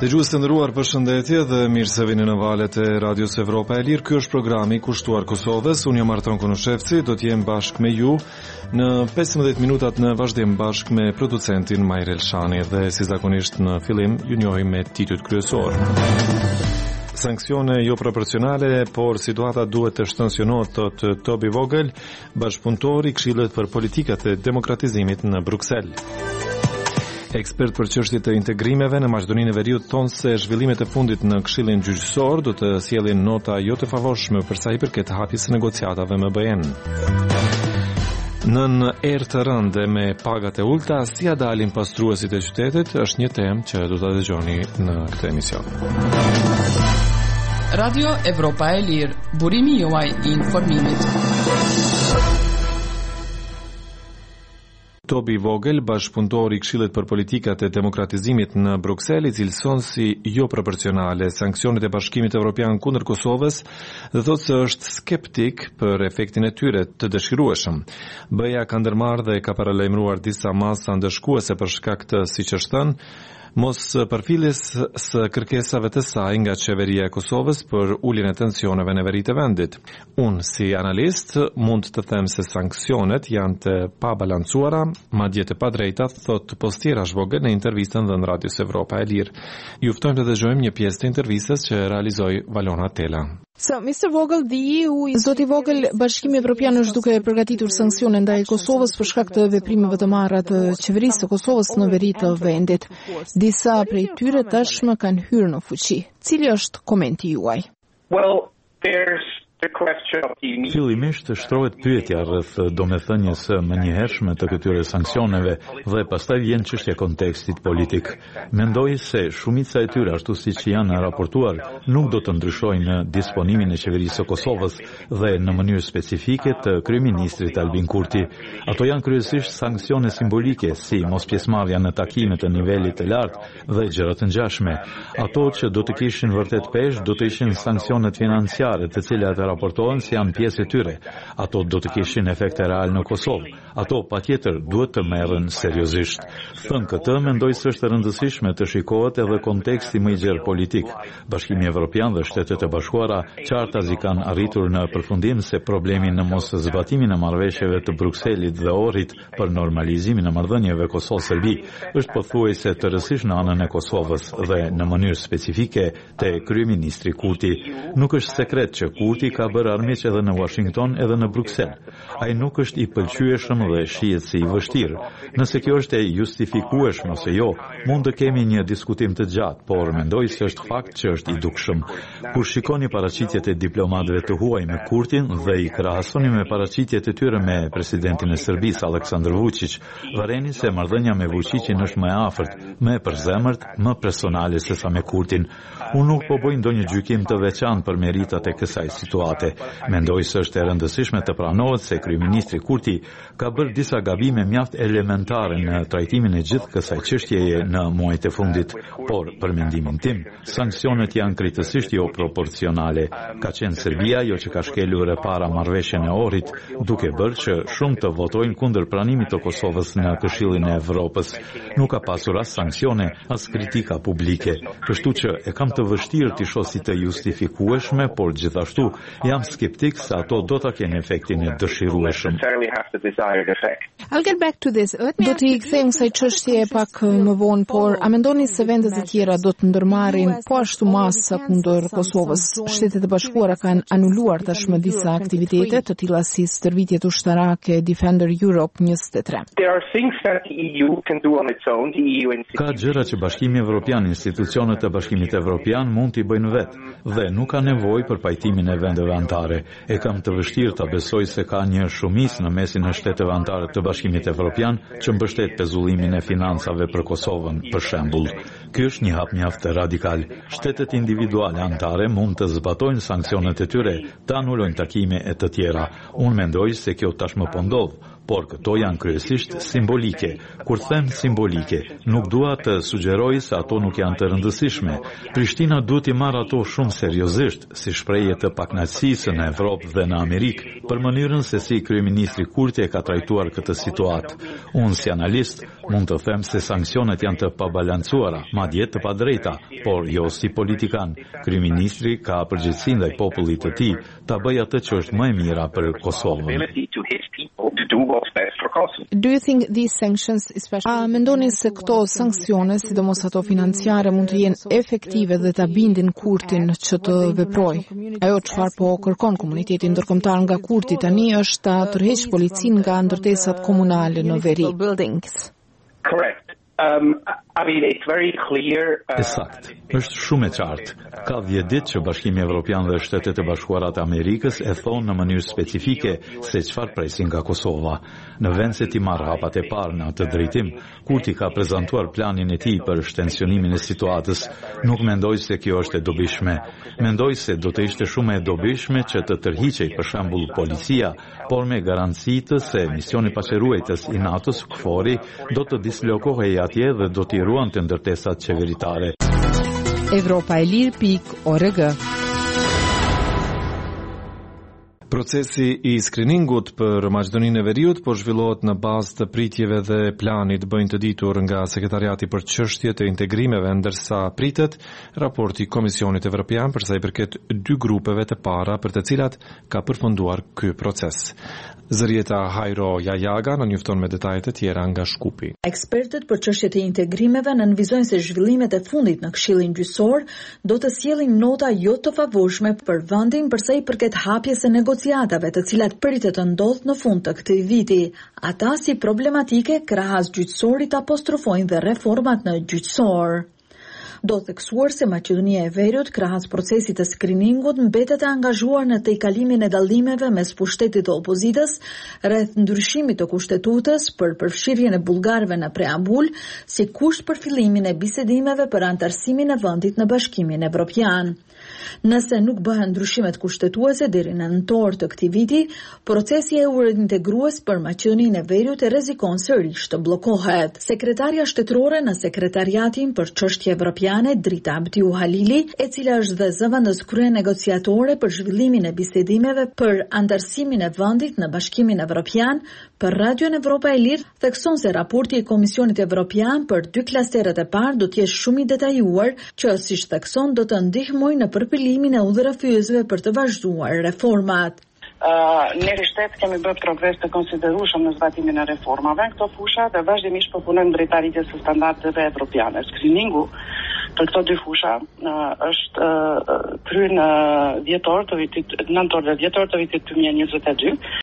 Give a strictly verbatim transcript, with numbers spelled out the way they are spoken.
Dëgjues të nderuar, përshëndetje dhe mirë se vini në valët e Radios Evropa e Lirë. Ky është programi i kushtuar Kosovës. Unë jam Arton Konoshevci, do të jem bashkë me ju në pesëmbëdhjetë minutat në vazhdim bashkë me producentin Majrel Shani dhe si zakonisht në fillim ju njohim me titujt kryesor. Sankcione jo proporcionale, por situata duhet të shtensionohet, thot Toby Vogel, bashkëpunëtor i Këshillit për Politikat e Demokratizimit në Bruksel. Ekspert për çështjet e integrimeve në Maqedoninë e Veriut thonë se zhvillimet e fundit në Këshillin Gjyqësor do të sjellin nota jo të favorshme për sa i përket hapjes së negociatave me B E-n. Nën erë të rënde me pagat e ulta, si ja dalin pastruesit e qytetit, është një temë që do ta dëgjoni në këtë emision. Radio Evropa e Lirë, burimi juaj i informimit. Toby Vogel, bashkëpunëtor i Këshillit për Politikat e Demokratizimit në Bruksel, i cilëson si jo proporcionale sanksionet e Bashkimit Evropian kundër Kosovës dhe thotë se është skeptik për efektin e tyre të dëshirueshëm. B E-ja ka ndërmarrë dhe ka paralajmëruar disa masa ndëshkuese për shkak të, siç është thënë, mos përfilljes së kërkesave të saj nga qeveria e Kosovës për uljen e tensioneve në veri të vendit. Unë, si analist, mund të them se sanksionet janë të pabalancuara, madje të padrejta, thot Postiera Zhvogel në intervistën dhënë Radios Evropa e Lirë. Ju ftojmë të dëgjojmë një pjesë të intervistës që realizoi Valona Tela. So, mister Vogel, the E U is... Zoti Vogel, Bashkimi Evropian është duke përgatitur sanksione ndaj Kosovës për shkak të veprimeve të marra të qeverisë së Kosovës në veri të vendit. Disa prej tyre tashmë kanë hyrë në fuqi. Cili është komenti juaj? Well, there's the question of the... Fillimisht shtrohet pyetja rreth domethënies së menjëhershme të këtyre sanksioneve dhe pastaj vjen çështja e kontekstit politik. Mendoj se shumica e tyre, ashtu siç janë raportuar, nuk do të ndryshojnë disponimin e qeverisë së Kosovës dhe në mënyrë specifike të kryeministrit Albin Kurti. Ato janë kryesisht sanksione simbolike, si mospjesmarrja në takime të nivelit të lartë dhe gjëra të ngjashme. Ato që do të kishin vërtet peshë do të ishin sanksionet financiare, të cilat raportohen si janë pjesë e tyre. Ato do të kishin efekte real në Kosovë. Ato patjetër duhet të merren seriozisht. Thënë këtë, mendoj se është rëndësishme të shikohet edhe konteksti më i gjerë politik. Bashkimi Evropian dhe Shtetet e Bashkuara qartazi kanë arritur në përfundim se problemi në mos zbatimin e marrëveshjeve të Brukselit dhe Ohrit për normalizimin e marrëdhënieve Kosovë-Serbi është pothuajse të rëndësishme në anën e Kosovës dhe në mënyrë specifike te kryeministri Kurti. Nuk është sekret që Kurti ka bërë armiq edhe në Washington edhe në Bruksel. Ai nuk është i pëlqyeshëm dhe shihet si i vështirë. Nëse kjo është e justifikueshme ose jo, mund të kemi një diskutim të gjatë, por mendoj se është fakt që është i dukshëm. Kur shikoni paraqitjet e diplomatëve të huaj me Kurtin dhe i krahasoni me paraqitjet e tyre me presidentin e Serbisë Aleksandar Vučić, vëreni se marrëdhënia me Vučićin është më e afërt, më e përzemërt, më personale se sa me Kurtin. Unë nuk po bëj ndonjë gjykim të veçantë për meritat e kësaj situate. Mendoj se është e rëndësishme të pranohet se kryeministri Kurti ka bërë disa gabime mjaft elementare në trajtimin e gjithë kësaj çështjeje në muajt e fundit, por për mendimin tim, sanksionet janë krejtësisht jo proporcionale. Ka qenë Serbia jo që ka shkelur e para marrëveshjen e Ohrit, duke bërë që shumë të votojnë kundër pranimit të Kosovës në Këshillin e Evropës. Nuk ka pasur as sanksione, as kritika publike. Kështu që e kam të vështirë të shoh si të justifikueshme, por gjithashtu jam skeptik se ato do ta kenë efektin e dëshirueshëm. I'll get back to this. Do t'i kthejmë kësaj çështje pak më vonë, por a mendoni se vendet e tjera do të ndërmarrin po ashtu masa kundër Kosovës? Shtetet e Bashkuara kanë anuluar tashmë disa aktivitete, të tilla si stërvitjet ushtarake Defender Europe njëzet e tre. Ka gjëra që Bashkimi Evropian, institucionet e Bashkimit Evropian mund t'i bëjnë vetë dhe nuk ka nevojë për pajtimin e vendeve anëtare. E kam të vështirë ta besoj se ka një shumicë në mesin e shteteve anëtare të Bashkimit Evropian që mbështet pezullimin e financave për Kosovën, për shembull. Ky është një hap mjaft radikal. Shtetet individuale anëtare mund të zbatojnë sanksionet e tyre, të anulojnë takime e të tjera. Unë mendoj se kjo tashmë po ndodh, por këto janë kryesisht simbolike. Kur them simbolike, nuk dua të sugjeroj se ato nuk janë të rëndësishme. Prishtina duhet i marrë ato shumë seriozisht, si shprehje të pakënaqësisë në Evropë dhe në Amerikë, për mënyrën se si kryeministri Kurti e ka trajtuar këtë situatë. Unë si analist mund të them se sanksionet janë të pabalancuara, madje të padrejta, por jo si politikan. Kryeministri ka përgjegjësinë ndaj popullit të tij ta bëjë atë që është më e mira për Kosovën. Do you think these sanctions, especially... A mendoni se këto sanksione, sidomos ato financiare, mund të jenë efektive dhe ta bindin Kurtin që të veprojë? Ajo çfarë po kërkon komuniteti ndërkombëtar nga Kurti tani është ta tërheqë policinë nga ndërtesat komunale në veri. Correct. Um, I mean, it's very clear. Uh, Esakt. Është shumë e qartë. Ka dhjetë ditë që Bashkimi Evropian dhe Shtetet e Bashkuara të Amerikës e thonë në mënyrë specifike se çfarë presin nga Kosova. Në vend se t'i marrë hapat e parë në atë drejtim, Kurti ka prezantuar planin e tij për shtensionimin e situatës. Nuk mendoj se kjo është e dobishme. Mendoj se do të ishte shumë e dobishme që të tërhiqej për shembull policia, por me garancitë se misioni paçeruajtës i NATO-s KFOR-i do të dislokohej atje dhe do t'i ruante ndërtesat qeveritare. Evropa e Lirë pikë org. Procesi i screeningut për Maqedoninë e Veriut po zhvillohet në bazë të pritjeve dhe planit bëjnë të ditur nga Sekretariati për çështjet e integrimeve, ndërsa pritet raporti Komisionit Evropian për sa i përket dy grupeve të para për të cilat ka përfunduar ky proces. Zërieta Hajro Jajaga në njofton me detajet e tjera nga Shkupi. Ekspertët për çështjet e integrimeve nënvizojnë se zhvillimet e fundit në Këshillin Gjyqësor do të sjellin nota jo të favorshme për vendin për sa i përket hapjes së negociatave, të cilat pritet të ndodhë në fund të këtij viti. Ata si problematike krahas gjyqësorit apostrofojnë dhe reformat në gjyqësor. Do të theksuar se Maqedonia e Veriut krahas procesit të skriningut mbetet e angazhuar në tejkalimin e dallimeve mes pushtetit të opozitës rreth ndryshimit të kushtetutës për përfshirjen e bullgarëve në preambul si kusht për fillimin e bisedimeve për antarësimin e vendit në Bashkimin Evropian. Nëse nuk bëhen ndryshimet kushtetuese deri në nëntor të këtij viti, procesi euro-integrues për Maqedoninë e Veriut e rrezikon sërish të bllokohet. Sekretarja shtetërore në Sekretariatin për çështje evropiane Drita Abdiu Halili, e cila është dhe zëvendës krye negociatore për zhvillimin e bisedimeve për antarësimin e vendit në Bashkimin Evropian, për Radion Evropa e Lirë thekson se raporti i Komisionit Evropian për dy klasteret e parë do të jetë shumë i detajuar, që siç thekson do të ndihmojë në përpilimin e udhërafyesve për të vazhduar reformat. Uh, ne rishtet kemi bërë progres të konsiderueshëm në zbatimin e reformave në këto fusha dhe vazhdimisht po punojmë drejt arritjes së standardeve evropiane. Skriningu për këto dy fusha uh, është uh, kryer në dhjetor të vitit nëntor dhe dhjetor të vitit dy mijë e njëzet e dy.